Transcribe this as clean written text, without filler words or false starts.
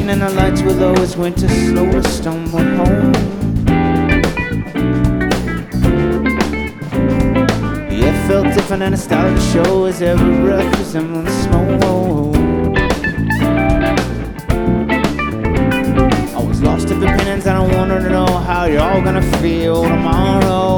station and the lights were low as winter slowly stumbled home. Yeah, it felt different and it started to show as every breath resembled smoke. I was lost of opinions and I wanted to know how you're all gonna feel tomorrow.